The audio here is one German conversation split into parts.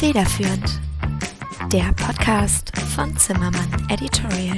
Federführend, der Podcast von Zimmermann Editorial.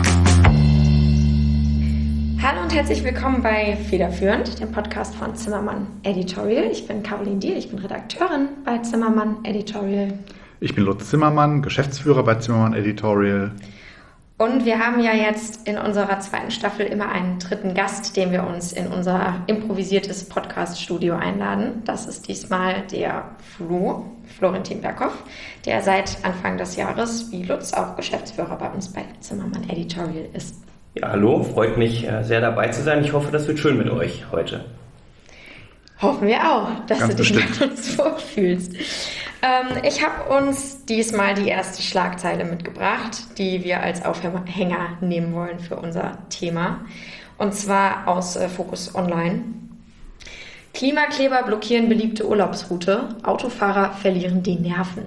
Hallo und herzlich willkommen bei Federführend, dem Podcast von Zimmermann Editorial. Ich bin Caroline Diehl, ich bin Redakteurin bei Zimmermann Editorial. Ich bin Lutz Zimmermann, Geschäftsführer bei Zimmermann Editorial. Und wir haben ja jetzt in unserer zweiten Staffel immer einen dritten Gast, den wir uns in unser improvisiertes Podcast-Studio einladen. Das ist diesmal der Florentin Berghoff, der seit Anfang des Jahres, wie Lutz, auch Geschäftsführer bei uns bei Zimmermann Editorial ist. Ja, hallo, freut mich sehr dabei zu sein. Ich hoffe, das wird schön mit euch heute. Hoffen wir auch, dass Ganz du dich bestimmt mit uns vorfühlst. Ich habe uns diesmal die erste Schlagzeile mitgebracht, die wir als Aufhänger nehmen wollen für unser Thema. Und zwar aus Focus Online. Klimakleber blockieren beliebte Urlaubsroute, Autofahrer verlieren die Nerven.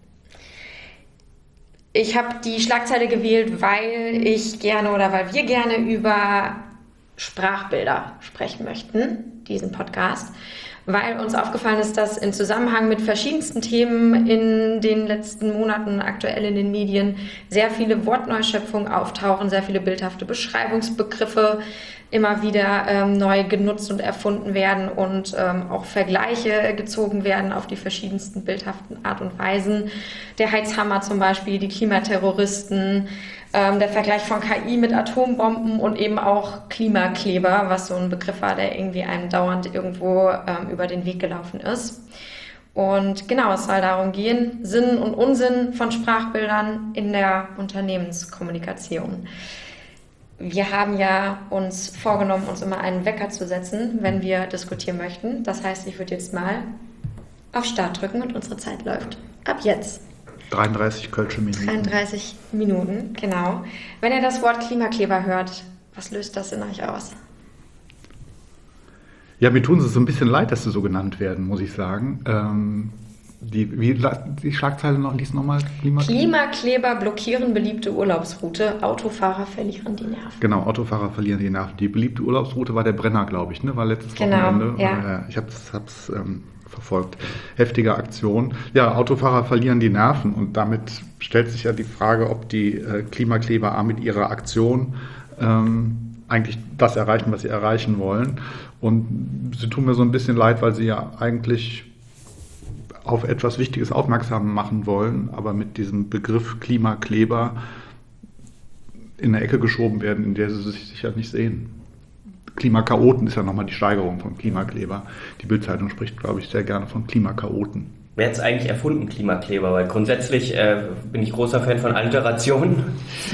Ich habe die Schlagzeile gewählt, weil wir gerne über Sprachbilder sprechen möchten, diesen Podcast, weil uns aufgefallen ist, dass in Zusammenhang mit verschiedensten Themen in den letzten Monaten aktuell in den Medien sehr viele Wortneuschöpfungen auftauchen, sehr viele bildhafte Beschreibungsbegriffe immer wieder neu genutzt und erfunden werden und auch Vergleiche gezogen werden auf die verschiedensten bildhaften Art und Weisen. Der Heizhammer zum Beispiel, die Klimaterroristen, der Vergleich von KI mit Atombomben und eben auch Klimakleber, was so ein Begriff war, der irgendwie einem dauernd irgendwo über den Weg gelaufen ist. Und genau, es soll darum gehen, Sinn und Unsinn von Sprachbildern in der Unternehmenskommunikation. Wir haben ja uns vorgenommen, uns immer einen Wecker zu setzen, wenn wir diskutieren möchten. Das heißt, ich würde jetzt mal auf Start drücken und unsere Zeit läuft. Ab jetzt. 33 kölsche Minuten. 33 Minuten, genau. Wenn ihr das Wort Klimakleber hört, was löst das in euch aus? Ja, mir tun es so ein bisschen leid, dass sie so genannt werden, muss ich sagen. Die Schlagzeile liest nochmal? Klimakleber blockieren beliebte Urlaubsroute, Autofahrer verlieren die Nerven. Genau, Autofahrer verlieren die Nerven. Die beliebte Urlaubsroute war der Brenner, glaube ich, ne? War letztes Wochenende. Ja. Ich hab's verfolgt. Heftige Aktion. Ja, Autofahrer verlieren die Nerven und damit stellt sich ja die Frage, ob die Klimakleber mit ihrer Aktion eigentlich das erreichen, was sie erreichen wollen. Und sie tun mir so ein bisschen leid, weil sie ja eigentlich auf etwas Wichtiges aufmerksam machen wollen, aber mit diesem Begriff Klimakleber in eine Ecke geschoben werden, in der sie sich sicher nicht sehen. Klimakaoten ist ja nochmal die Steigerung von Klimakleber. Die Bild-Zeitung spricht, glaube ich, sehr gerne von Klimakaoten. Wer hat es eigentlich erfunden, Klimakleber? Weil grundsätzlich bin ich großer Fan von Alliteration.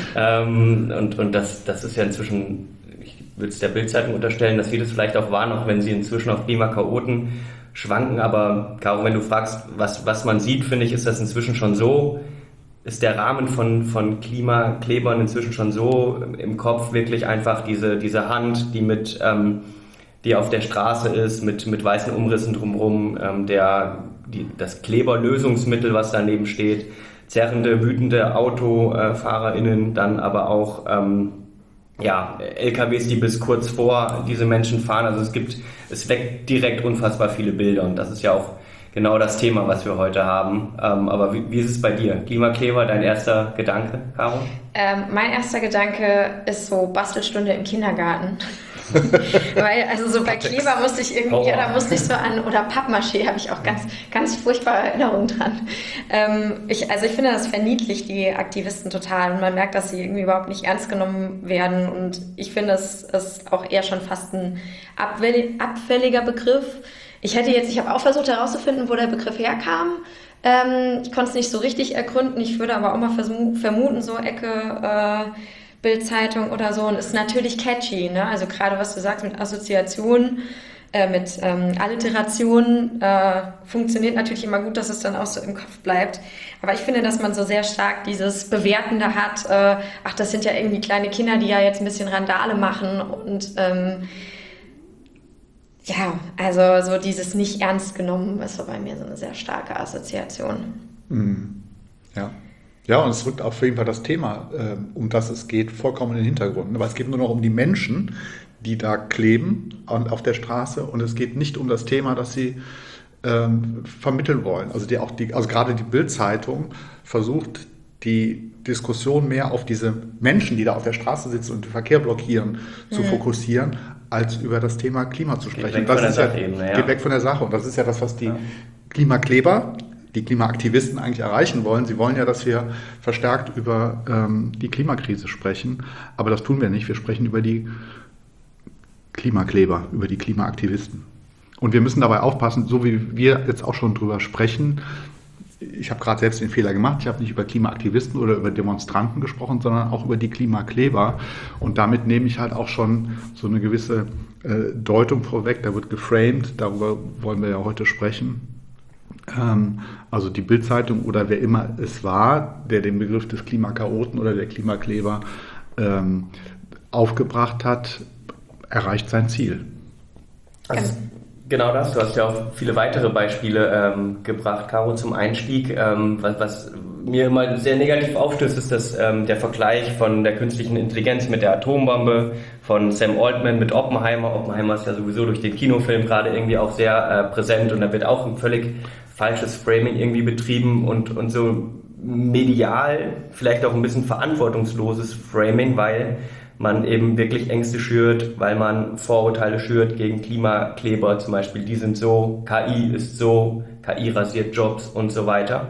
Und das ist ja inzwischen, ich würde es der Bild-Zeitung unterstellen, dass sie das vielleicht auch waren, auch wenn sie inzwischen auf Klimakaoten schwanken. Aber Caro, wenn du fragst, was man sieht, finde ich, ist das inzwischen schon so, ist der Rahmen von Klimaklebern inzwischen schon so im Kopf, wirklich einfach diese Hand, die auf der Straße ist, mit weißen Umrissen drumherum, das Kleberlösungsmittel, was daneben steht, zerrende, wütende AutofahrerInnen, dann aber auch LKWs, die bis kurz vor diese Menschen fahren. Also es weckt direkt unfassbar viele Bilder und das ist ja auch genau das Thema, was wir heute haben. Aber wie ist es bei dir? Klimakleber, dein erster Gedanke, Caro? Mein erster Gedanke ist so Bastelstunde im Kindergarten. Weil, also so bei Kleber musste ich irgendwie, da musste ich so an, oder Pappmaché habe ich auch ganz, ganz furchtbare Erinnerungen dran. Ich finde, das verniedlicht die Aktivisten total und man merkt, dass sie irgendwie überhaupt nicht ernst genommen werden und ich finde, es ist auch eher schon fast ein abfälliger Begriff. Ich habe auch versucht herauszufinden, wo der Begriff herkam. Ich konnte es nicht so richtig ergründen. Ich würde aber auch mal vermuten, so Ecke Bild-Zeitung oder so. Und ist natürlich catchy, ne? Also gerade was du sagst mit Assoziationen, mit Alliterationen, funktioniert natürlich immer gut, dass es dann auch so im Kopf bleibt. Aber ich finde, dass man so sehr stark dieses Bewertende hat. Das sind ja irgendwie kleine Kinder, die ja jetzt ein bisschen Randale machen und also so dieses nicht ernst genommen ist so bei mir so eine sehr starke Assoziation. Ja, und es rückt auf jeden Fall das Thema, um das es geht, vollkommen in den Hintergrund. Aber es geht nur noch um die Menschen, die da kleben auf der Straße und es geht nicht um das Thema, dass sie vermitteln wollen. Also also gerade die Bild-Zeitung versucht, die Diskussion mehr auf diese Menschen, die da auf der Straße sitzen und den Verkehr blockieren, zu fokussieren, als über das Thema Klima zu sprechen. Geht weg von der Sache. Und das ist ja das, was die Klimakleber, die Klimaaktivisten eigentlich erreichen wollen. Sie wollen ja, dass wir verstärkt über die Klimakrise sprechen. Aber das tun wir nicht. Wir sprechen über die Klimakleber, über die Klimaaktivisten. Und wir müssen dabei aufpassen, so wie wir jetzt auch schon drüber sprechen. Ich habe gerade selbst den Fehler gemacht. Ich habe nicht über Klimaaktivisten oder über Demonstranten gesprochen, sondern auch über die Klimakleber. Und damit nehme ich halt auch schon so eine gewisse Deutung vorweg. Da wird geframed. Darüber wollen wir ja heute sprechen. Also die Bild-Zeitung oder wer immer es war, der den Begriff des Klimakaoten oder der Klimakleber aufgebracht hat, erreicht sein Ziel. Also, genau das. Du hast ja auch viele weitere Beispiele gebracht, Caro, zum Einstieg. Was mir immer sehr negativ aufstößt, ist der Vergleich von der künstlichen Intelligenz mit der Atombombe, von Sam Altman mit Oppenheimer. Oppenheimer ist ja sowieso durch den Kinofilm gerade irgendwie auch sehr präsent und da wird auch ein völlig falsches Framing irgendwie betrieben und so medial vielleicht auch ein bisschen verantwortungsloses Framing, weil man eben wirklich Ängste schürt, weil man Vorurteile schürt gegen Klimakleber zum Beispiel. Die sind so, KI ist so, KI rasiert Jobs und so weiter.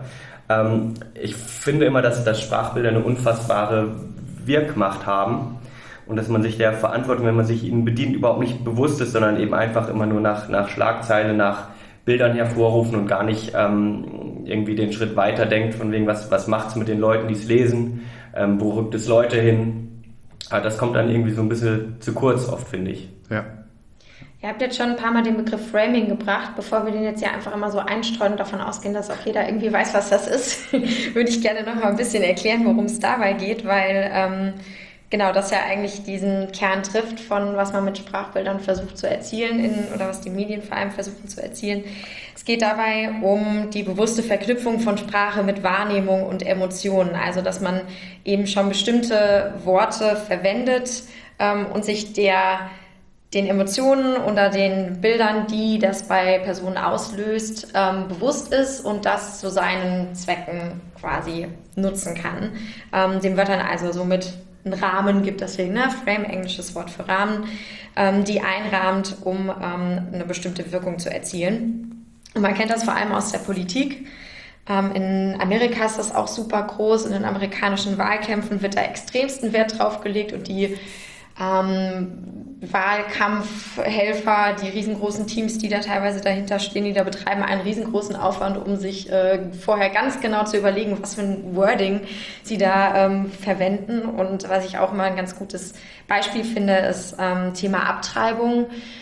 Ich finde immer, dass Sprachbilder eine unfassbare Wirkmacht haben und dass man sich der Verantwortung, wenn man sich ihnen bedient, überhaupt nicht bewusst ist, sondern eben einfach immer nur nach Schlagzeile, nach Bildern hervorrufen und gar nicht irgendwie den Schritt weiter denkt, von wegen, was macht es mit den Leuten, die es lesen, wo rückt es Leute hin. Aber das kommt dann irgendwie so ein bisschen zu kurz oft, finde ich. Ja. Ihr habt jetzt schon ein paar Mal den Begriff Framing gebracht. Bevor wir den jetzt ja einfach immer so einstreuen und davon ausgehen, dass auch jeder irgendwie weiß, was das ist, würde ich gerne noch mal ein bisschen erklären, worum es dabei geht, weil genau das ja eigentlich diesen Kern trifft von was man mit Sprachbildern versucht zu erzielen oder was die Medien vor allem versuchen zu erzielen. Es geht dabei um die bewusste Verknüpfung von Sprache mit Wahrnehmung und Emotionen. Also dass man eben schon bestimmte Worte verwendet und sich den Emotionen oder den Bildern, die das bei Personen auslöst, bewusst ist und das zu seinen Zwecken quasi nutzen kann. Den Wörtern also somit einen Rahmen gibt, deswegen Frame, englisches Wort für Rahmen, die einrahmt, um eine bestimmte Wirkung zu erzielen. Und man kennt das vor allem aus der Politik. In Amerika ist das auch super groß. In den amerikanischen Wahlkämpfen wird da extremsten Wert drauf gelegt und die Wahlkampfhelfer, die riesengroßen Teams, die da teilweise dahinter stehen, die da betreiben einen riesengroßen Aufwand, um sich vorher ganz genau zu überlegen, was für ein Wording sie da verwenden. Und was ich auch immer ein ganz gutes Beispiel finde, ist Thema Abtreibung.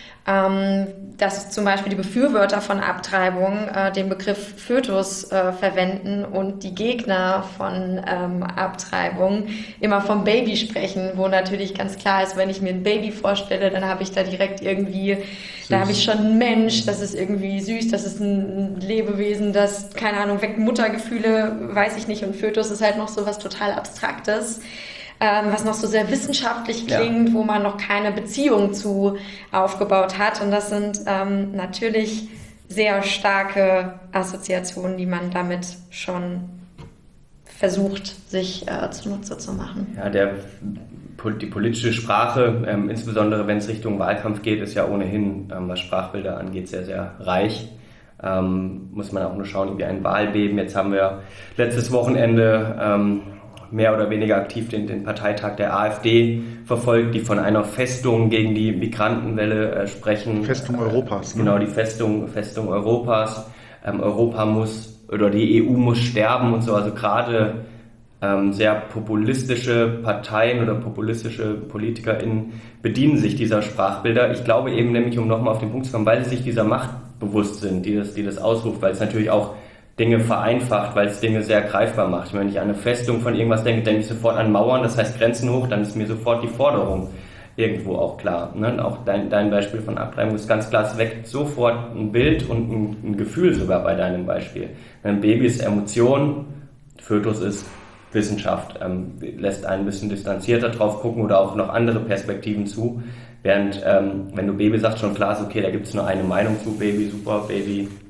Dass zum Beispiel die Befürworter von Abtreibung den Begriff Fötus verwenden und die Gegner von Abtreibung immer vom Baby sprechen, wo natürlich ganz klar ist, wenn ich mir ein Baby vorstelle, dann habe ich da direkt irgendwie, da habe ich schon einen Mensch, das ist irgendwie süß, das ist ein Lebewesen, das, keine Ahnung, weckt Muttergefühle, weiß ich nicht, und Fötus ist halt noch so was total Abstraktes. Was noch so sehr wissenschaftlich klingt, wo man noch keine Beziehung zu aufgebaut hat. Und das sind natürlich sehr starke Assoziationen, die man damit schon versucht, sich zunutze zu machen. Ja, die politische Sprache, insbesondere wenn es Richtung Wahlkampf geht, ist ja ohnehin, was Sprachbilder angeht, sehr, sehr reich. Muss man auch nur schauen, wie ein Wahlbeben. Jetzt haben wir letztes Wochenende mehr oder weniger aktiv den Parteitag der AfD verfolgt, die von einer Festung gegen die Migrantenwelle sprechen. Festung Europas. Genau, die Festung Europas. Europa muss, oder die EU muss sterben und so. Also gerade sehr populistische Parteien oder populistische PolitikerInnen bedienen sich dieser Sprachbilder. Ich glaube eben nämlich, um nochmal auf den Punkt zu kommen, weil sie sich dieser Macht bewusst sind, die das ausruft, weil es natürlich auch Dinge vereinfacht, weil es Dinge sehr greifbar macht. Wenn ich an eine Festung von irgendwas denke ich sofort an Mauern, das heißt Grenzen hoch, dann ist mir sofort die Forderung irgendwo auch klar. Ne? Auch dein Beispiel von Abtreibung ist ganz klar, es weckt sofort ein Bild und ein Gefühl sogar bei deinem Beispiel. Ein Baby ist Emotion, Fötus ist Wissenschaft, lässt einen ein bisschen distanzierter drauf gucken oder auch noch andere Perspektiven zu. Während, wenn du Baby sagst, schon klar ist, okay, da gibt es nur eine Meinung zu, Baby super, Baby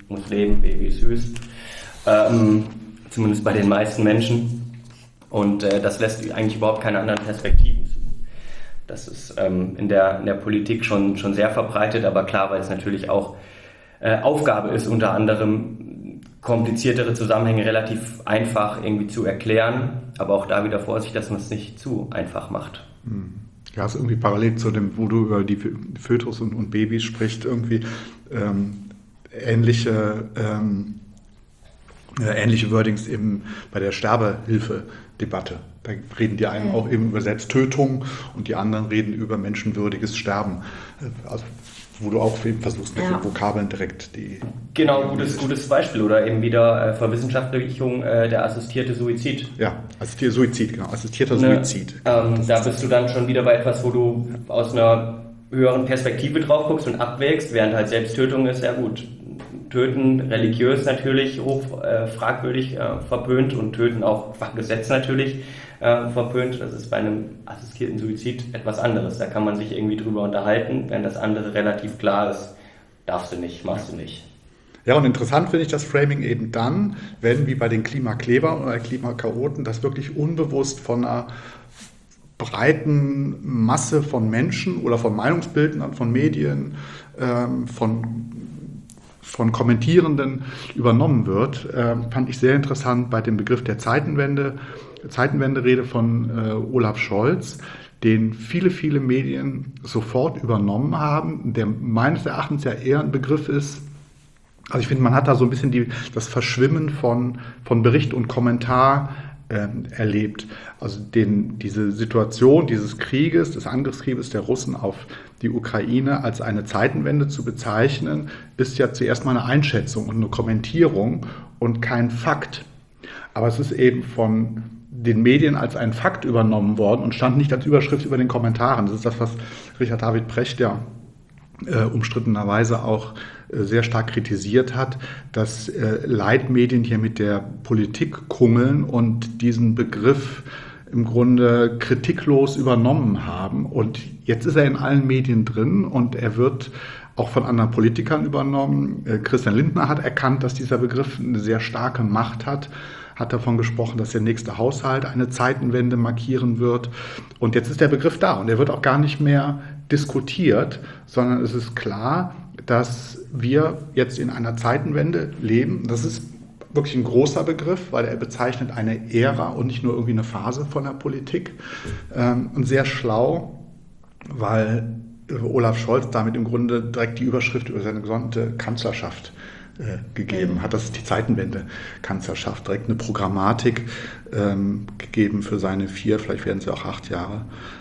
muss leben, Baby ist süß. Zumindest bei den meisten Menschen. Und das lässt eigentlich überhaupt keine anderen Perspektiven zu. Das ist in der Politik schon sehr verbreitet, aber klar, weil es natürlich auch Aufgabe ist, unter anderem kompliziertere Zusammenhänge relativ einfach irgendwie zu erklären, aber auch da wieder Vorsicht, dass man es nicht zu einfach macht. Ja, ist irgendwie parallel zu dem, wo du über die Fötus und Babys sprichst, irgendwie ähnliche Wordings bei der Sterbehilfe-Debatte. Da reden die einen auch eben über Selbsttötung und die anderen reden über menschenwürdiges Sterben. Also, wo du auch eben versuchst, mit den Vokabeln direkt die... Genau, gutes Beispiel. Oder eben wieder Verwissenschaftlichung der assistierte Suizid. Ja, assistierter Suizid. Da bist du dann schon wieder bei etwas, wo du aus einer höheren Perspektive drauf guckst und abwägst, während halt Selbsttötung ist, ja gut, Töten religiös natürlich hoch fragwürdig verpönt und Töten auch qua Gesetz natürlich verpönt. Das ist bei einem assistierten Suizid etwas anderes. Da kann man sich irgendwie drüber unterhalten, wenn das andere relativ klar ist. Darfst du nicht, machst du nicht. Ja, und interessant finde ich das Framing eben dann, wenn wie bei den Klimaklebern oder Klimakaoten das wirklich unbewusst von einer breiten Masse von Menschen oder von Meinungsbildnern, von Medien, von Kommentierenden übernommen wird, fand ich sehr interessant bei dem Begriff der Zeitenwende-Rede von Olaf Scholz, den viele Medien sofort übernommen haben, der meines Erachtens ja eher ein Begriff ist. Also ich finde, man hat da so ein bisschen das Verschwimmen von Bericht und Kommentar erlebt. Also diese Situation dieses Krieges, des Angriffskrieges der Russen auf die Ukraine als eine Zeitenwende zu bezeichnen, ist ja zuerst mal eine Einschätzung und eine Kommentierung und kein Fakt. Aber es ist eben von den Medien als ein Fakt übernommen worden und stand nicht als Überschrift über den Kommentaren. Das ist das, was Richard David Precht ja umstrittenerweise auch sehr stark kritisiert hat, dass Leitmedien hier mit der Politik kungeln und diesen Begriff im Grunde kritiklos übernommen haben. Und jetzt ist er in allen Medien drin und er wird auch von anderen Politikern übernommen. Christian Lindner hat erkannt, dass dieser Begriff eine sehr starke Macht hat davon gesprochen, dass der nächste Haushalt eine Zeitenwende markieren wird. Und jetzt ist der Begriff da und er wird auch gar nicht mehr diskutiert, sondern es ist klar, dass wir jetzt in einer Zeitenwende leben. Das ist wirklich ein großer Begriff, weil er bezeichnet eine Ära und nicht nur irgendwie eine Phase von der Politik. Und sehr schlau, weil Olaf Scholz damit im Grunde direkt die Überschrift über seine gesamte Kanzlerschaft gegeben hat. Das ist die Zeitenwende-Kanzlerschaft, direkt eine Programmatik gegeben für seine 4, vielleicht werden es ja auch 8 Jahre.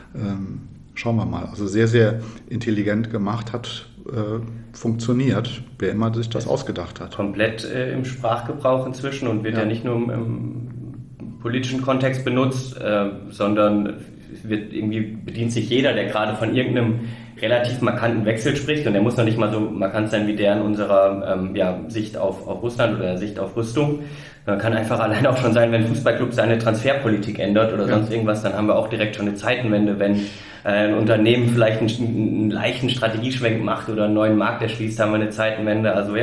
Schauen wir mal. Also sehr, sehr intelligent gemacht, hat funktioniert, wer immer sich das ausgedacht hat. Komplett im Sprachgebrauch inzwischen und wird ja nicht nur im politischen Kontext benutzt, sondern bedient sich jeder, der gerade von irgendeinem relativ markanten Wechsel spricht, und der muss noch nicht mal so markant sein wie der in unserer Sicht auf Russland oder Sicht auf Rüstung. Man kann einfach allein auch schon sein, wenn ein Fußballclub seine Transferpolitik ändert oder sonst irgendwas, dann haben wir auch direkt schon eine Zeitenwende. Wenn ein Unternehmen vielleicht einen leichten Strategieschwenk macht oder einen neuen Markt erschließt, haben wir eine Zeitenwende. Also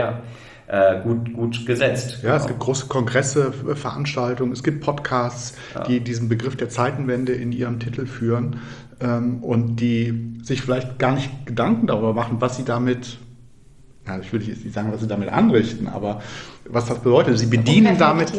gut gesetzt. Ja, es gibt große Kongresse, Veranstaltungen, es gibt Podcasts, die diesen Begriff der Zeitenwende in ihrem Titel führen und die sich vielleicht gar nicht Gedanken darüber machen, was sie damit, ich will jetzt nicht sagen, was sie damit anrichten, aber was das bedeutet. Sie bedienen damit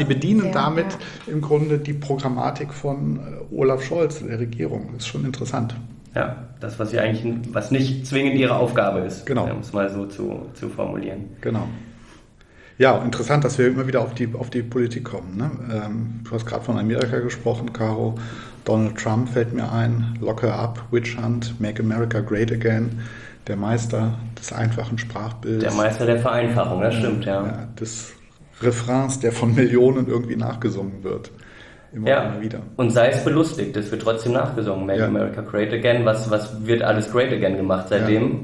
im Grunde die Programmatik von Olaf Scholz, der Regierung. Das ist schon interessant. Ja, das, was nicht zwingend ihre Aufgabe ist, genau. Um es mal so zu formulieren. Genau. Ja, interessant, dass wir immer wieder auf die Politik kommen. Ne? Du hast gerade von Amerika gesprochen, Caro. Donald Trump fällt mir ein. Lock her up, Witch Hunt, Make America Great Again. Der Meister des einfachen Sprachbilds. Der Meister der Vereinfachung, das stimmt, ja. Des Refrains, der von Millionen irgendwie nachgesungen wird. Immer wieder. Und sei es belustigt, es wird trotzdem nachgesungen. Make America Great Again. Was wird alles Great Again gemacht seitdem?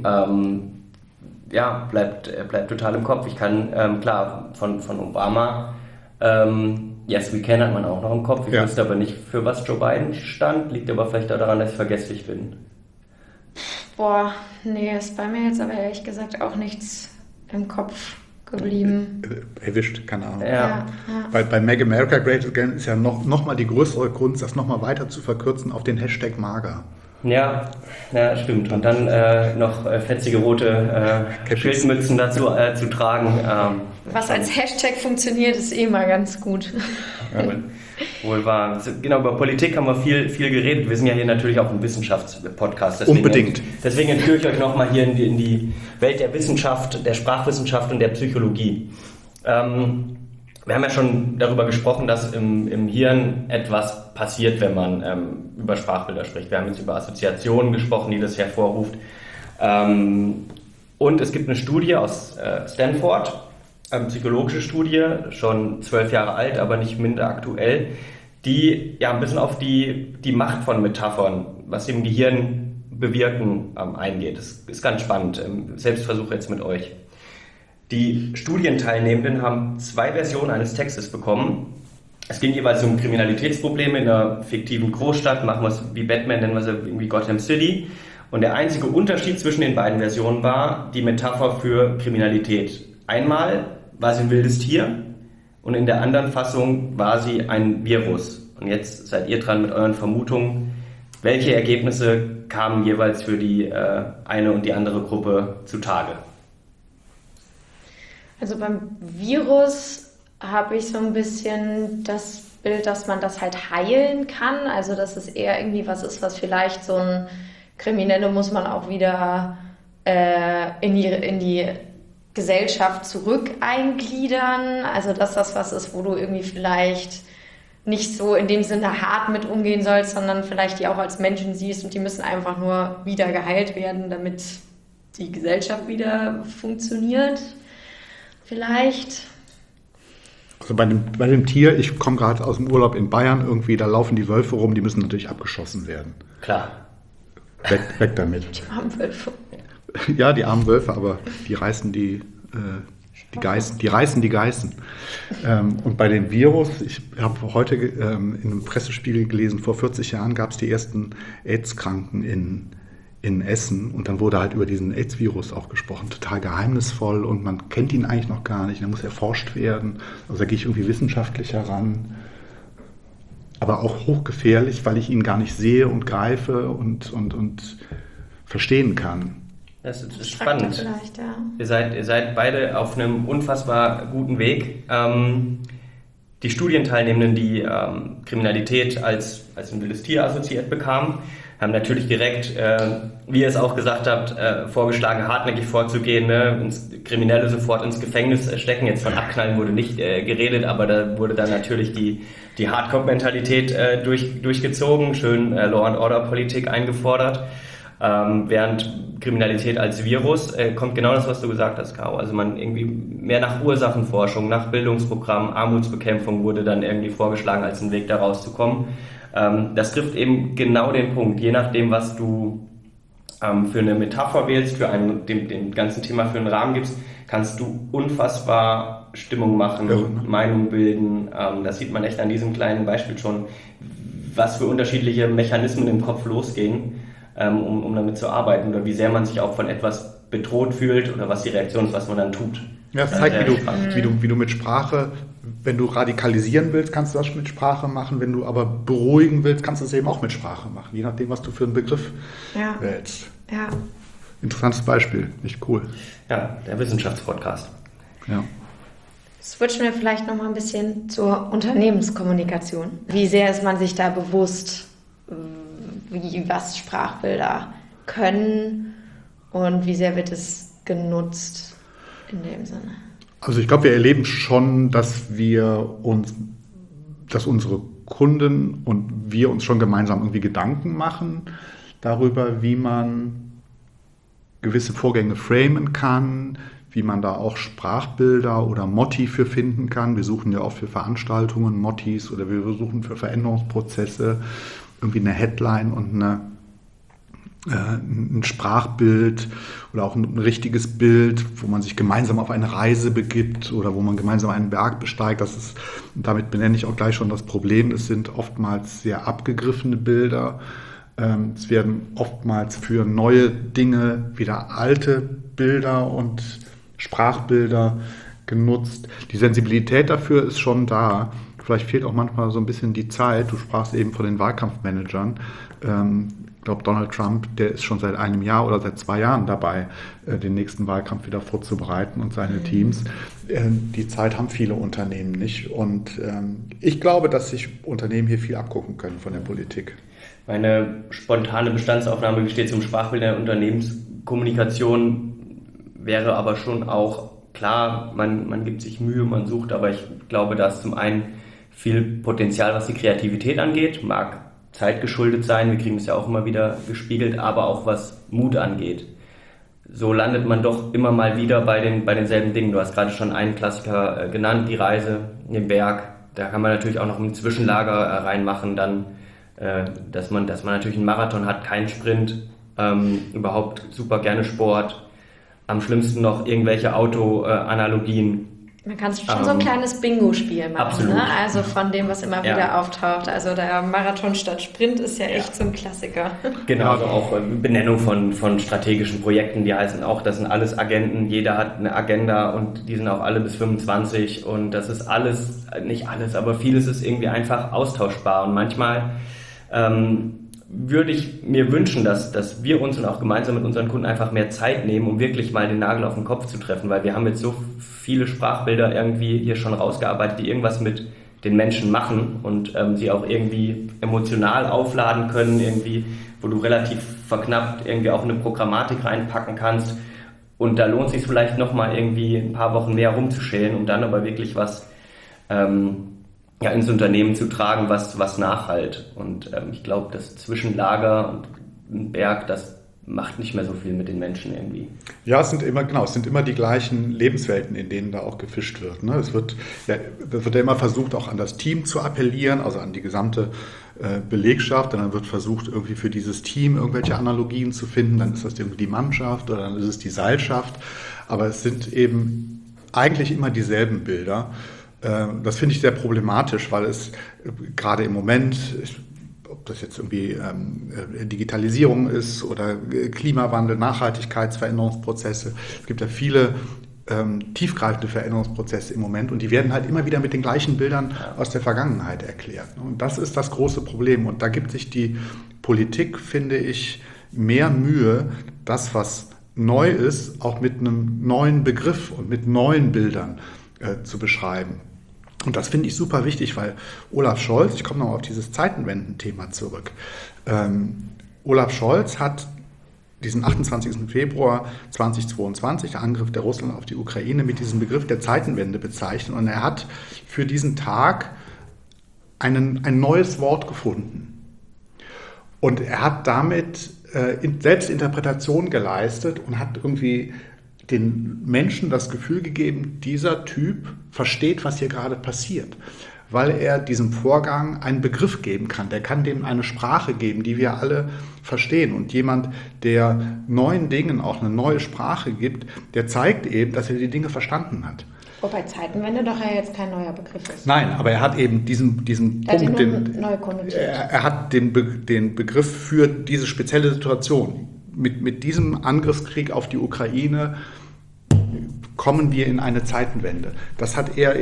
Bleibt total im Kopf. Ich kann, klar, von Obama, Yes We Can hat man auch noch im Kopf. Ich wüsste aber nicht, für was Joe Biden stand. Liegt aber vielleicht auch daran, dass ich vergesslich bin. Boah, nee, ist bei mir jetzt aber ehrlich gesagt auch nichts im Kopf. geblieben. Erwischt, keine Ahnung. Ja. Bei Make America Great Again ist ja noch mal die größere Kunst, das noch mal weiter zu verkürzen auf den Hashtag Mager. Ja, stimmt. Und dann noch fetzige rote Schildmützen dazu zu tragen. Was als Hashtag funktioniert, ist eh mal ganz gut. Ja, wohl wahr. Genau, über Politik haben wir viel geredet. Wir sind ja hier natürlich auch ein Wissenschaftspodcast. Unbedingt. Deswegen entführe ich euch nochmal hier in die Welt der Wissenschaft, der Sprachwissenschaft und der Psychologie. Wir haben ja schon darüber gesprochen, dass im Hirn etwas passiert, wenn man über Sprachbilder spricht. Wir haben jetzt über Assoziationen gesprochen, die das hervorruft. Und es gibt eine Studie aus Stanford, eine psychologische Studie, schon 12 Jahre alt, aber nicht minder aktuell, die ja ein bisschen auf die Macht von Metaphern, was sie im Gehirn bewirken, eingeht. Das ist ganz spannend. Selbstversuch jetzt mit euch. Die Studienteilnehmenden haben 2 Versionen eines Textes bekommen. Es ging jeweils um Kriminalitätsprobleme in einer fiktiven Großstadt, machen wir es wie Batman, nennen wir es irgendwie Gotham City. Und der einzige Unterschied zwischen den beiden Versionen war die Metapher für Kriminalität. Einmal war sie ein wildes Tier und in der anderen Fassung war sie ein Virus. Und jetzt seid ihr dran mit euren Vermutungen. Welche Ergebnisse kamen jeweils für die eine und die andere Gruppe zutage? Also beim Virus habe ich so ein bisschen das Bild, dass man das halt heilen kann. Also dass es eher irgendwie was ist, was vielleicht so ein Kriminelle muss man auch wieder in die Gesellschaft zurück eingliedern. Also dass das was ist, wo du irgendwie vielleicht nicht so in dem Sinne hart mit umgehen sollst, sondern vielleicht die auch als Menschen siehst und die müssen einfach nur wieder geheilt werden, damit die Gesellschaft wieder funktioniert. Vielleicht. Also bei dem Tier, ich komme gerade aus dem Urlaub in Bayern, irgendwie, da laufen die Wölfe rum, die müssen natürlich abgeschossen werden. Klar. Weg damit. Die armen Wölfe. Ja, die armen Wölfe, aber die reißen die Geißen. Die reißen die Geißen. Und bei dem Virus, ich habe heute in einem Pressespiegel gelesen, vor 40 Jahren gab es die ersten AIDS-Kranken in Essen und dann wurde halt über diesen AIDS-Virus auch gesprochen, total geheimnisvoll und man kennt ihn eigentlich noch gar nicht, der muss erforscht werden, also da gehe ich irgendwie wissenschaftlicher ran, aber auch hochgefährlich, weil ich ihn gar nicht sehe und greife und verstehen kann. Das ist spannend. Vielleicht, ja. Ihr seid beide auf einem unfassbar guten Weg. Die Studienteilnehmenden, die Kriminalität als ein wildes Tier assoziiert bekamen, haben natürlich direkt, wie ihr es auch gesagt habt, vorgeschlagen, hartnäckig vorzugehen, ne? Kriminelle sofort ins Gefängnis stecken. Jetzt von Abknallen wurde nicht geredet, aber da wurde dann natürlich die Hardcore-Mentalität durchgezogen, schön Law-and-Order-Politik eingefordert. Während Kriminalität als Virus kommt genau das, was du gesagt hast, Caro. Also man irgendwie mehr nach Ursachenforschung, nach Bildungsprogrammen, Armutsbekämpfung wurde dann irgendwie vorgeschlagen, als ein Weg da rauszukommen. Das trifft eben genau den Punkt. Je nachdem, was du für eine Metapher wählst, für dem ganzen Thema für einen Rahmen gibst, kannst du unfassbar Stimmung machen, Meinung bilden. Das sieht man echt an diesem kleinen Beispiel schon, was für unterschiedliche Mechanismen im Kopf losgehen, um damit zu arbeiten oder wie sehr man sich auch von etwas bedroht fühlt oder was die Reaktion ist, was man dann tut. Ja, das zeigt, wie du mit Sprache, wenn du radikalisieren willst, kannst du das mit Sprache machen. Wenn du aber beruhigen willst, kannst du es eben auch mit Sprache machen, je nachdem, was du für einen Begriff wählst. Ja. Interessantes Beispiel, echt cool. Ja, der Wissenschaftspodcast. Ja. Switchen wir vielleicht noch mal ein bisschen zur Unternehmenskommunikation. Wie sehr ist man sich da bewusst, was Sprachbilder können und wie sehr wird es genutzt in dem Sinne? Also ich glaube, wir erleben schon, dass unsere Kunden und wir uns schon gemeinsam irgendwie Gedanken machen darüber, wie man gewisse Vorgänge framen kann, wie man da auch Sprachbilder oder Motti für finden kann. Wir suchen ja oft für Veranstaltungen Mottis oder wir suchen für Veränderungsprozesse irgendwie eine Headline und ein Sprachbild oder auch ein richtiges Bild, wo man sich gemeinsam auf eine Reise begibt oder wo man gemeinsam einen Berg besteigt. Damit benenne ich auch gleich schon das Problem. Es sind oftmals sehr abgegriffene Bilder. Es werden oftmals für neue Dinge wieder alte Bilder und Sprachbilder genutzt. Die Sensibilität dafür ist schon da. Vielleicht fehlt auch manchmal so ein bisschen die Zeit. Du sprachst eben von den Wahlkampfmanagern. Ich glaube, Donald Trump, der ist schon seit einem Jahr oder seit 2 Jahren dabei, den nächsten Wahlkampf wieder vorzubereiten und seine Teams. Die Zeit haben viele Unternehmen nicht. Und ich glaube, dass sich Unternehmen hier viel abgucken können von der Politik. Meine spontane Bestandsaufnahme gesteht zum Sprachbild der Unternehmenskommunikation, wäre aber schon auch klar, man gibt sich Mühe, man sucht, aber ich glaube, da ist zum einen viel Potenzial, was die Kreativität angeht, mag zeitgeschuldet sein, wir kriegen es ja auch immer wieder gespiegelt, aber auch was Mut angeht. So landet man doch immer mal wieder bei denselben Dingen. Du hast gerade schon einen Klassiker genannt, die Reise, den Berg. Da kann man natürlich auch noch ein Zwischenlager reinmachen, dann, dass man natürlich einen Marathon hat, keinen Sprint, überhaupt super gerne Sport. Am schlimmsten noch irgendwelche Auto-Analogien. Man kann schon so ein kleines Bingo-Spiel machen, absolut. Ne? Also von dem, was immer wieder auftaucht. Also der Marathon statt Sprint ist ja echt so ein Klassiker. Genau, also auch Benennung von strategischen Projekten, die heißen auch, das sind alles Agenten, jeder hat eine Agenda und die sind auch alle bis 25 und das ist alles, nicht alles, aber vieles ist irgendwie einfach austauschbar und manchmal würde ich mir wünschen, dass wir uns und auch gemeinsam mit unseren Kunden einfach mehr Zeit nehmen, um wirklich mal den Nagel auf den Kopf zu treffen, weil wir haben jetzt so viele Sprachbilder irgendwie hier schon rausgearbeitet, die irgendwas mit den Menschen machen und sie auch irgendwie emotional aufladen können, irgendwie, wo du relativ verknappt irgendwie auch eine Programmatik reinpacken kannst und da lohnt es sich vielleicht nochmal irgendwie ein paar Wochen mehr rumzuschälen, um dann aber wirklich was ins Unternehmen zu tragen, was nachhalt. Und ich glaube, das Zwischenlager und ein Berg, das macht nicht mehr so viel mit den Menschen irgendwie. Ja, es sind immer die gleichen Lebenswelten, in denen da auch gefischt wird. Ne? Es wird ja immer versucht, auch an das Team zu appellieren, also an die gesamte Belegschaft. Und dann wird versucht, irgendwie für dieses Team irgendwelche Analogien zu finden. Dann ist das irgendwie die Mannschaft oder dann ist es die Seilschaft. Aber es sind eben eigentlich immer dieselben Bilder. Das finde ich sehr problematisch, weil es gerade im Moment, ob das jetzt irgendwie Digitalisierung ist oder Klimawandel, Nachhaltigkeitsveränderungsprozesse, es gibt ja viele tiefgreifende Veränderungsprozesse im Moment und die werden halt immer wieder mit den gleichen Bildern aus der Vergangenheit erklärt. Und das ist das große Problem und da gibt sich die Politik, finde ich, mehr Mühe, das, was neu ist, auch mit einem neuen Begriff und mit neuen Bildern zu beschreiben. Und das finde ich super wichtig, weil Olaf Scholz, ich komme nochmal auf dieses Zeitenwenden-Thema zurück, Olaf Scholz hat diesen 28. Februar 2022, der Angriff der Russland auf die Ukraine, mit diesem Begriff der Zeitenwende bezeichnet. Und er hat für diesen Tag ein neues Wort gefunden. Und er hat damit Selbstinterpretation geleistet und hat irgendwie den Menschen das Gefühl gegeben, dieser Typ versteht, was hier gerade passiert, weil er diesem Vorgang einen Begriff geben kann. Der kann dem eine Sprache geben, die wir alle verstehen. Und jemand, der neuen Dingen auch eine neue Sprache gibt, der zeigt eben, dass er die Dinge verstanden hat. Wobei Zeitenwende doch ja jetzt kein neuer Begriff ist. Nein, aber er hat eben diesen Punkt, er hat den Begriff für diese spezielle Situation. Mit diesem Angriffskrieg auf die Ukraine kommen wir in eine Zeitenwende. Das hat er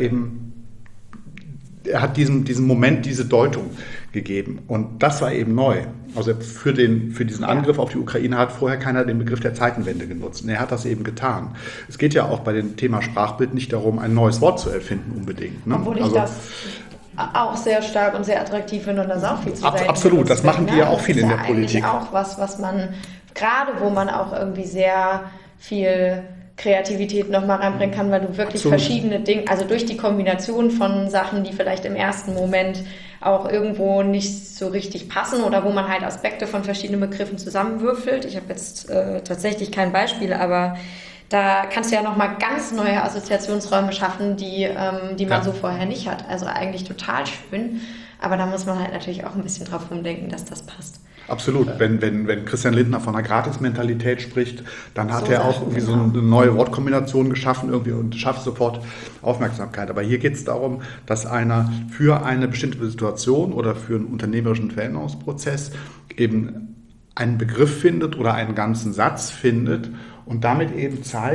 hat diesem Moment diese Deutung gegeben. Und das war eben neu. Also für diesen Angriff auf die Ukraine hat vorher keiner den Begriff der Zeitenwende genutzt. Und er hat das eben getan. Es geht ja auch bei dem Thema Sprachbild nicht darum, ein neues Wort zu erfinden unbedingt. Ne? Obwohl ich das auch sehr stark und sehr attraktiv finde und das auch viel zu selten absolut, das machen die ja auch viel in der Politik. Das ist ja auch was man, gerade wo man auch irgendwie sehr viel Kreativität nochmal reinbringen kann, weil du wirklich verschiedene Dinge, also durch die Kombination von Sachen, die vielleicht im ersten Moment auch irgendwo nicht so richtig passen oder wo man halt Aspekte von verschiedenen Begriffen zusammenwürfelt. Ich habe jetzt tatsächlich kein Beispiel, aber da kannst du ja nochmal ganz neue Assoziationsräume schaffen, die man so vorher nicht hat. Also eigentlich total schön, aber da muss man halt natürlich auch ein bisschen drauf rumdenken, dass das passt. Absolut. Wenn Christian Lindner von einer Gratismentalität spricht, dann hat er auch irgendwie so eine neue Wortkombination geschaffen irgendwie und schafft sofort Aufmerksamkeit. Aber hier geht es darum, dass einer für eine bestimmte Situation oder für einen unternehmerischen Veränderungsprozess eben einen Begriff findet oder einen ganzen Satz findet und damit eben zeigt,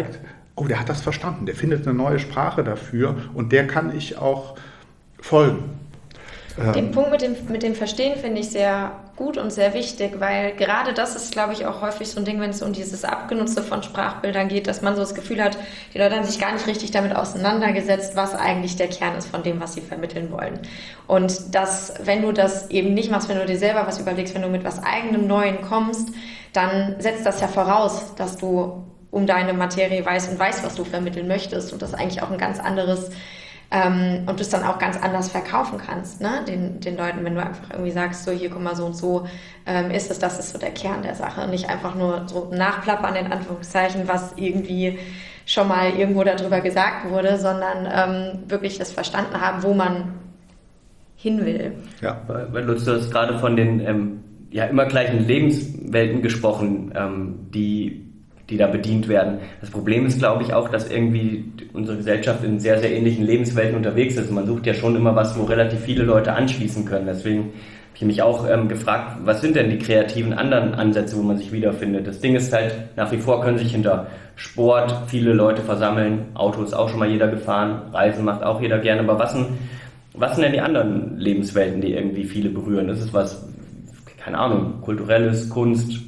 oh, der hat das verstanden, der findet eine neue Sprache dafür und der kann ich auch folgen. Den Punkt mit dem Verstehen finde ich sehr gut und sehr wichtig, weil gerade das ist, glaube ich, auch häufig so ein Ding, wenn es um dieses Abgenutze von Sprachbildern geht, dass man so das Gefühl hat, die Leute haben sich gar nicht richtig damit auseinandergesetzt, was eigentlich der Kern ist von dem, was sie vermitteln wollen. Und dass, wenn du das eben nicht machst, wenn du dir selber was überlegst, wenn du mit was eigenem Neuen kommst, dann setzt das ja voraus, dass du um deine Materie weißt und weißt, was du vermitteln möchtest und das eigentlich auch ein ganz anderes und du es dann auch ganz anders verkaufen kannst, ne? Den Leuten, wenn du einfach irgendwie sagst, so hier, guck mal, so und so ist es, das ist so der Kern der Sache. Und nicht einfach nur so nachplappern, in Anführungszeichen, was irgendwie schon mal irgendwo darüber gesagt wurde, sondern wirklich das verstanden haben, wo man hin will. Ja, weil Lutz, du hast gerade von den immer gleichen Lebenswelten gesprochen, die da bedient werden. Das Problem ist, glaube ich, auch, dass irgendwie unsere Gesellschaft in sehr, sehr ähnlichen Lebenswelten unterwegs ist. Man sucht ja schon immer was, wo relativ viele Leute anschließen können. Deswegen habe ich mich auch gefragt, was sind denn die kreativen anderen Ansätze, wo man sich wiederfindet? Das Ding ist halt, nach wie vor können sich hinter Sport viele Leute versammeln. Auto ist auch schon mal jeder gefahren. Reisen macht auch jeder gerne. Aber was sind denn die anderen Lebenswelten, die irgendwie viele berühren? Ist es was, keine Ahnung, kulturelles, Kunst?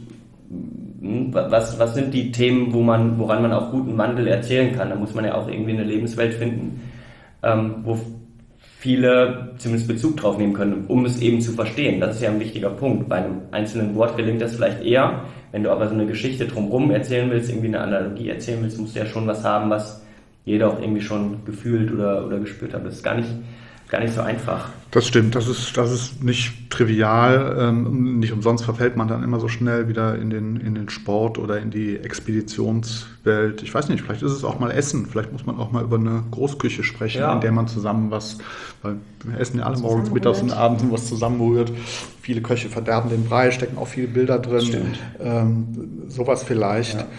Was sind die Themen, woran man auch guten Wandel erzählen kann? Da muss man ja auch irgendwie eine Lebenswelt finden, wo viele zumindest Bezug drauf nehmen können, um es eben zu verstehen. Das ist ja ein wichtiger Punkt. Bei einem einzelnen Wort gelingt das vielleicht eher. Wenn du aber so eine Geschichte drumherum erzählen willst, irgendwie eine Analogie erzählen willst, musst du ja schon was haben, was jeder auch irgendwie schon gefühlt oder gespürt hat. Das ist gar nicht so einfach. Das stimmt, das ist nicht trivial. Nicht umsonst verfällt man dann immer so schnell wieder in den Sport oder in die Expeditionswelt. Ich weiß nicht, vielleicht ist es auch mal Essen. Vielleicht muss man auch mal über eine Großküche sprechen, ja, in der man zusammen weil wir essen ja alle morgens, mittags und abends was zusammenrührt. Viele Köche verderben den Brei, stecken auch viele Bilder drin. Stimmt. Sowas vielleicht. Ja.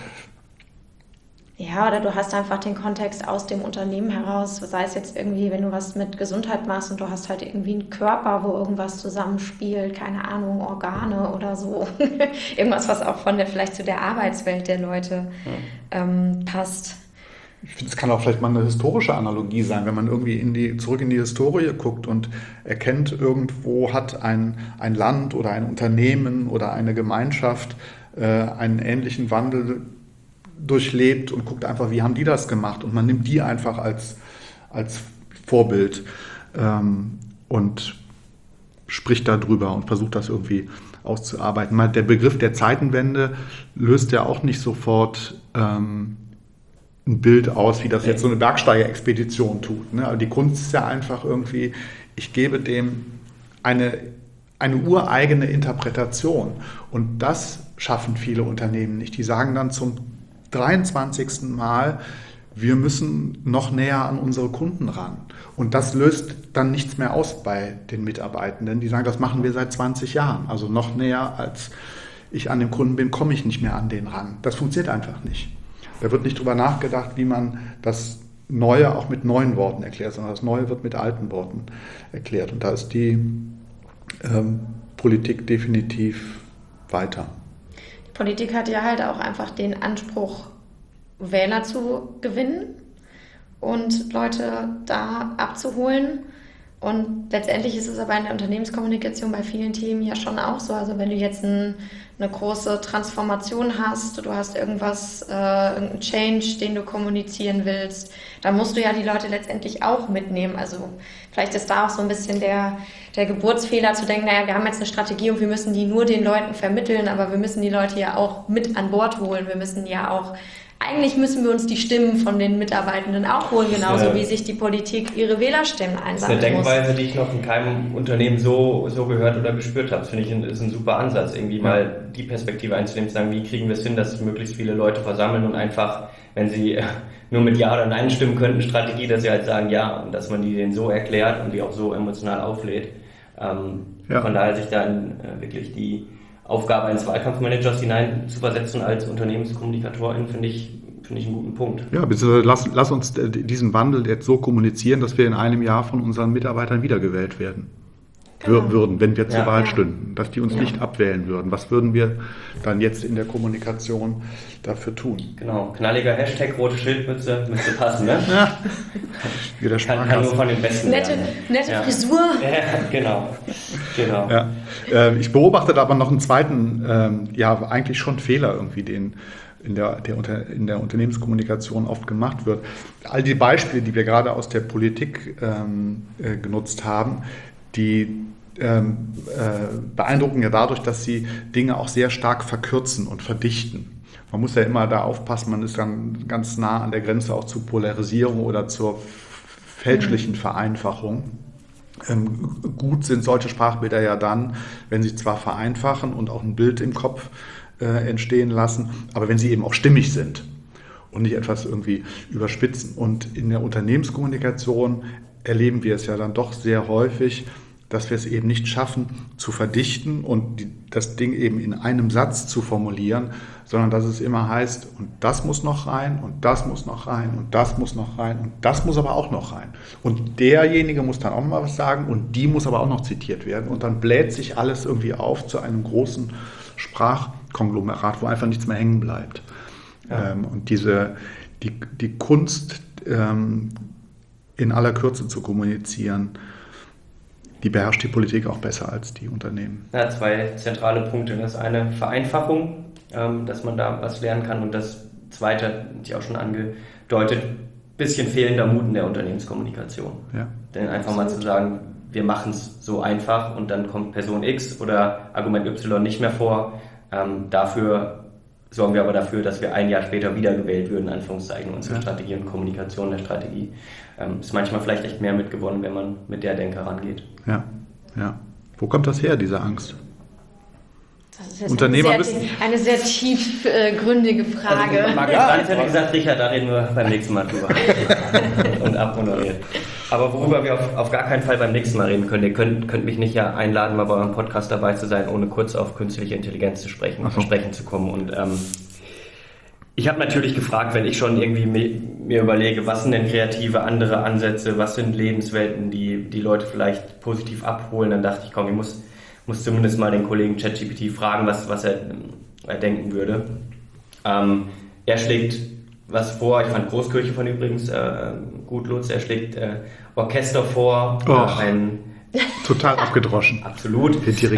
Ja, oder du hast einfach den Kontext aus dem Unternehmen heraus, sei es jetzt irgendwie, wenn du was mit Gesundheit machst und du hast halt irgendwie einen Körper, wo irgendwas zusammenspielt, keine Ahnung, Organe oder so. Irgendwas, was auch vielleicht zu der Arbeitswelt der Leute passt. Ich finde, es kann auch vielleicht mal eine historische Analogie sein, wenn man irgendwie zurück in die Historie guckt und erkennt, irgendwo hat ein Land oder ein Unternehmen oder eine Gemeinschaft einen ähnlichen Wandel durchlebt und guckt einfach, wie haben die das gemacht, und man nimmt die einfach als Vorbild und spricht darüber und versucht das irgendwie auszuarbeiten. Der Begriff der Zeitenwende löst ja auch nicht sofort ein Bild aus, wie das jetzt so eine Bergsteigerexpedition tut, ne? Aber die Kunst ist ja einfach irgendwie, ich gebe dem eine ureigene Interpretation, und das schaffen viele Unternehmen nicht. Die sagen dann zum 23. Mal, wir müssen noch näher an unsere Kunden ran. Und das löst dann nichts mehr aus bei den Mitarbeitenden. Die sagen, das machen wir seit 20 Jahren. Also noch näher als ich an dem Kunden bin, komme ich nicht mehr an den ran. Das funktioniert einfach nicht. Da wird nicht drüber nachgedacht, wie man das Neue auch mit neuen Worten erklärt, sondern das Neue wird mit alten Worten erklärt. Und da ist die Politik definitiv weiter. Politik hat ja halt auch einfach den Anspruch, Wähler zu gewinnen und Leute da abzuholen. Und letztendlich ist es aber in der Unternehmenskommunikation bei vielen Themen ja schon auch so. Also wenn du jetzt eine große Transformation hast, du hast irgendeinen Change, den du kommunizieren willst, dann musst du ja die Leute letztendlich auch mitnehmen. Also vielleicht ist da auch so ein bisschen der Geburtsfehler zu denken, naja, wir haben jetzt eine Strategie und wir müssen die nur den Leuten vermitteln, aber wir müssen die Leute ja auch mit an Bord holen. Eigentlich müssen wir uns die Stimmen von den Mitarbeitenden auch holen, genauso wie sich die Politik ihre Wählerstimmen einsammeln muss. Das ist eine Denkweise, die ich noch in keinem Unternehmen so gehört oder gespürt habe. Das finde ich ist ein super Ansatz, irgendwie mal die Perspektive einzunehmen, zu sagen, wie kriegen wir es hin, dass sich möglichst viele Leute versammeln und einfach, wenn sie nur mit Ja oder Nein stimmen könnten, Strategie, dass sie halt sagen Ja, und dass man die denen so erklärt und die auch so emotional auflädt. Von daher sich dann wirklich die Aufgabe eines Wahlkampfmanagers hinein zu versetzen als Unternehmenskommunikatorin, finde ich einen guten Punkt. Ja, bitte lass uns diesen Wandel jetzt so kommunizieren, dass wir in einem Jahr von unseren Mitarbeitern wiedergewählt werden. würden, wenn wir zur Wahl Ja. stünden, dass die uns nicht abwählen würden. Was würden wir dann jetzt in der Kommunikation dafür tun? Genau, knalliger Hashtag, rote Schildmütze, müsste passen, ne? Ja. Jeder Kann nur von den Besten Nette lernen. Frisur. Ja, genau. Ja. Ich beobachte aber noch einen zweiten, eigentlich schon Fehler irgendwie, den in der Unternehmenskommunikation oft gemacht wird. All die Beispiele, die wir gerade aus der Politik genutzt haben, die beeindrucken ja dadurch, dass sie Dinge auch sehr stark verkürzen und verdichten. Man muss ja immer da aufpassen, man ist dann ganz nah an der Grenze auch zur Polarisierung oder zur fälschlichen Vereinfachung. Gut sind solche Sprachbilder ja dann, wenn sie zwar vereinfachen und auch ein Bild im Kopf entstehen lassen, aber wenn sie eben auch stimmig sind und nicht etwas irgendwie überspitzen. Und in der Unternehmenskommunikation erleben wir es ja dann doch sehr häufig, dass wir es eben nicht schaffen zu verdichten und das Ding eben in einem Satz zu formulieren, sondern dass es immer heißt, und das muss noch rein, und das muss noch rein, und das muss noch rein, und das muss aber auch noch rein. Und derjenige muss dann auch mal was sagen, und die muss aber auch noch zitiert werden. Und dann bläht sich alles irgendwie auf zu einem großen Sprachkonglomerat, wo einfach nichts mehr hängen bleibt. Ja. Und die Kunst, in aller Kürze zu kommunizieren, die beherrscht die Politik auch besser als die Unternehmen. Ja, 2 zentrale Punkte. Das eine Vereinfachung, dass man da was lernen kann, und das zweite, hatte ich auch schon angedeutet, bisschen fehlender Mut in der Unternehmenskommunikation. Ja. Denn einfach mal zu sagen, wir machen es so einfach und dann kommt Person X oder Argument Y nicht mehr vor. Dafür sorgen wir aber dafür, dass wir ein Jahr später wiedergewählt würden, in Anführungszeichen, unsere Strategie und Kommunikation der Strategie. Ist manchmal vielleicht echt mehr mitgewonnen, wenn man mit der Denke rangeht. Ja. Wo kommt das her, diese Angst? Das ist jetzt eine sehr tiefgründige Frage. Also, Markus Franz hätte gesagt, Richard, da reden wir beim nächsten Mal drüber. Und abmoderiert. Aber worüber wir auf gar keinen Fall beim nächsten Mal reden können, ihr könnt mich nicht ja einladen, mal bei eurem Podcast dabei zu sein, ohne kurz auf künstliche Intelligenz zu sprechen zu kommen. Und ich habe natürlich gefragt, wenn ich schon irgendwie mir überlege, was sind denn kreative andere Ansätze, was sind Lebenswelten, die Leute vielleicht positiv abholen, dann dachte ich, komm, ich muss zumindest mal den Kollegen ChatGPT fragen, was er denken würde. Er schlägt was vor, ich fand Großkirche von übrigens gut, Lutz, er schlägt Orchester vor, total abgedroschen. Absolut.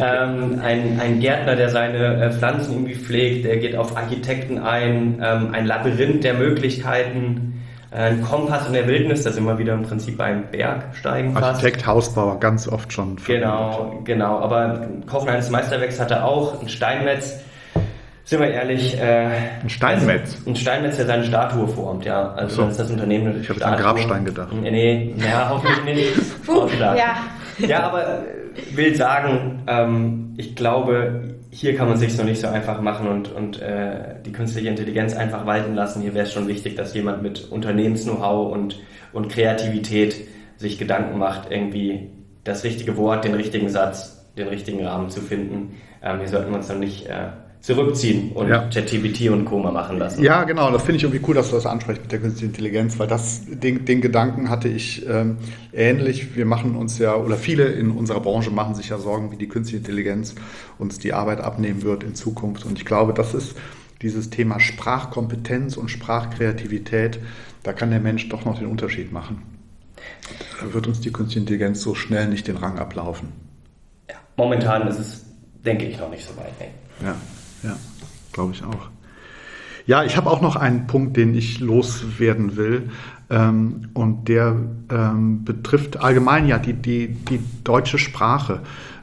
Ein Gärtner, der seine Pflanzen irgendwie pflegt, der geht auf Architekten ein, ein Labyrinth der Möglichkeiten, ein Kompass in der Wildnis, da sind wir wieder im Prinzip beim Bergsteigen fast. Architekt, Hausbauer, ganz oft schon. Genau, aber Kochen eines Meisterwerks hat er auch, ein Steinmetz. Sind wir ehrlich. Ein Steinmetz? Ein Steinmetz, der seine Statue formt, ja. Also das ist das Unternehmen. Ich habe jetzt an Grabstein gedacht. Nee, hoffentlich nicht. Ja, aber will sagen, ich glaube, hier kann man es sich noch nicht so einfach machen und die künstliche Intelligenz einfach walten lassen. Hier wäre es schon wichtig, dass jemand mit Unternehmens-Know-how und Kreativität sich Gedanken macht, irgendwie das richtige Wort, den richtigen Satz, den richtigen Rahmen zu finden. Hier sollten wir uns dann nicht zurückziehen und ChatGPT und Co. mal machen lassen. Ja, genau. Das finde ich irgendwie cool, dass du das ansprichst mit der künstlichen Intelligenz, weil den Gedanken hatte ich ähnlich. Wir machen uns ja, oder viele in unserer Branche machen sich ja Sorgen, wie die künstliche Intelligenz uns die Arbeit abnehmen wird in Zukunft. Und ich glaube, das ist dieses Thema Sprachkompetenz und Sprachkreativität. Da kann der Mensch doch noch den Unterschied machen. Da wird uns die künstliche Intelligenz so schnell nicht den Rang ablaufen. Ja, momentan ist es, denke ich, noch nicht so weit. Ja, glaube ich auch. Ja, ich habe auch noch einen Punkt, den ich loswerden will. Und der betrifft allgemein ja die deutsche Sprache.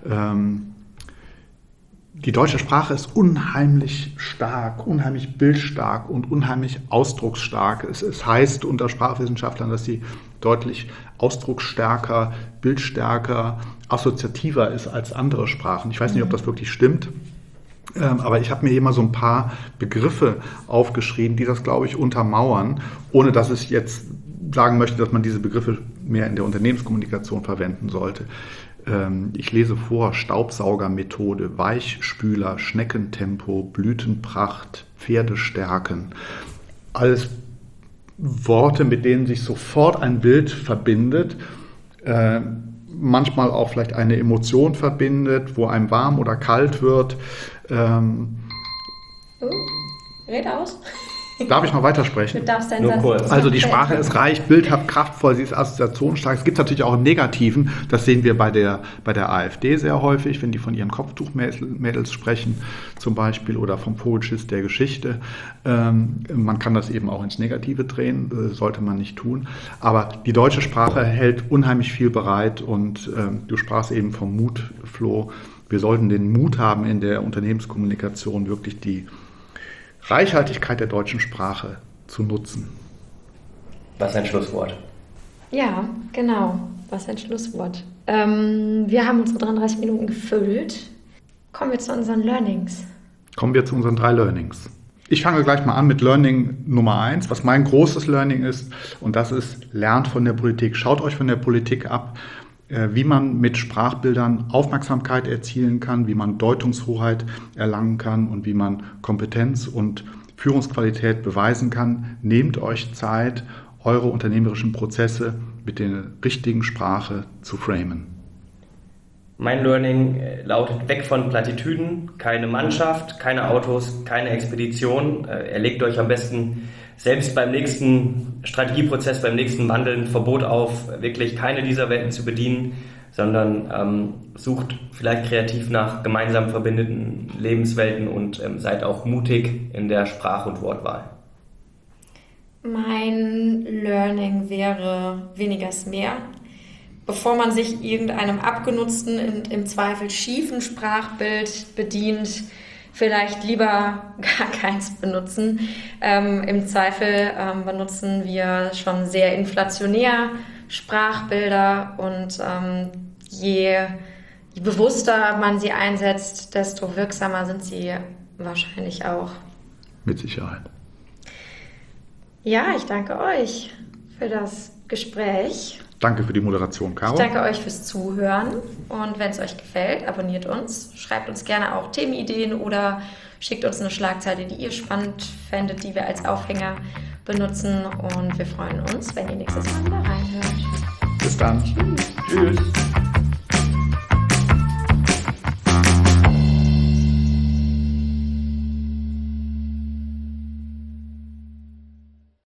Die deutsche Sprache ist unheimlich stark, unheimlich bildstark und unheimlich ausdrucksstark. Es heißt unter Sprachwissenschaftlern, dass sie deutlich ausdrucksstärker, bildstärker, assoziativer ist als andere Sprachen. Ich weiß nicht, ob das wirklich stimmt. Aber ich habe mir immer so ein paar Begriffe aufgeschrieben, die das, glaube ich, untermauern, ohne dass ich jetzt sagen möchte, dass man diese Begriffe mehr in der Unternehmenskommunikation verwenden sollte. Ich lese vor: Staubsaugermethode, Weichspüler, Schneckentempo, Blütenpracht, Pferdestärken. Alles Worte, mit denen sich sofort ein Bild verbindet, manchmal auch vielleicht eine Emotion verbindet, wo einem warm oder kalt wird. Red aus. Darf ich noch weitersprechen? Du darfst deinen Nur Satz. kurz. Also die Sprache ist reich, bildhaft, kraftvoll, sie ist assoziationsstark. Es gibt natürlich auch einen Negativen, das sehen wir bei der AfD sehr häufig, wenn die von ihren Kopftuchmädels sprechen zum Beispiel oder vom Vogelschiss der Geschichte. Man kann das eben auch ins Negative drehen, sollte man nicht tun. Aber die deutsche Sprache hält unheimlich viel bereit und du sprachst eben vom Mut, Flo. Wir sollten den Mut haben, in der Unternehmenskommunikation wirklich die Reichhaltigkeit der deutschen Sprache zu nutzen. Was ein Schlusswort. Ja, genau. Was ein Schlusswort. Wir haben unsere 33 Minuten gefüllt. Kommen wir zu unseren Learnings. Kommen wir zu unseren 3 Learnings. Ich fange gleich mal an mit Learning Nummer 1, was mein großes Learning ist. Und das ist, lernt von der Politik. Schaut euch von der Politik ab, wie man mit Sprachbildern Aufmerksamkeit erzielen kann, wie man Deutungshoheit erlangen kann und wie man Kompetenz und Führungsqualität beweisen kann. Nehmt euch Zeit, eure unternehmerischen Prozesse mit der richtigen Sprache zu framen. Mein Learning lautet: weg von Plattitüden, keine Mannschaft, keine Autos, keine Expedition. Erlegt euch am besten selbst beim nächsten Strategieprozess, beim nächsten Wandel ein Verbot auf, wirklich keine dieser Welten zu bedienen, sondern sucht vielleicht kreativ nach gemeinsam verbindenden Lebenswelten und seid auch mutig in der Sprach- und Wortwahl. Mein Learning wäre, weniger ist mehr. Bevor man sich irgendeinem abgenutzten und im Zweifel schiefen Sprachbild bedient, vielleicht lieber gar keins benutzen. Im Zweifel benutzen wir schon sehr inflationär Sprachbilder und je bewusster man sie einsetzt, desto wirksamer sind sie wahrscheinlich auch. Mit Sicherheit. Ja, ich danke euch für das Gespräch. Danke für die Moderation, Caro. Ich danke euch fürs Zuhören und wenn es euch gefällt, abonniert uns, schreibt uns gerne auch Themenideen oder schickt uns eine Schlagzeile, die ihr spannend fändet, die wir als Aufhänger benutzen und wir freuen uns, wenn ihr nächstes Mal wieder reinhört. Bis dann. Tschüss.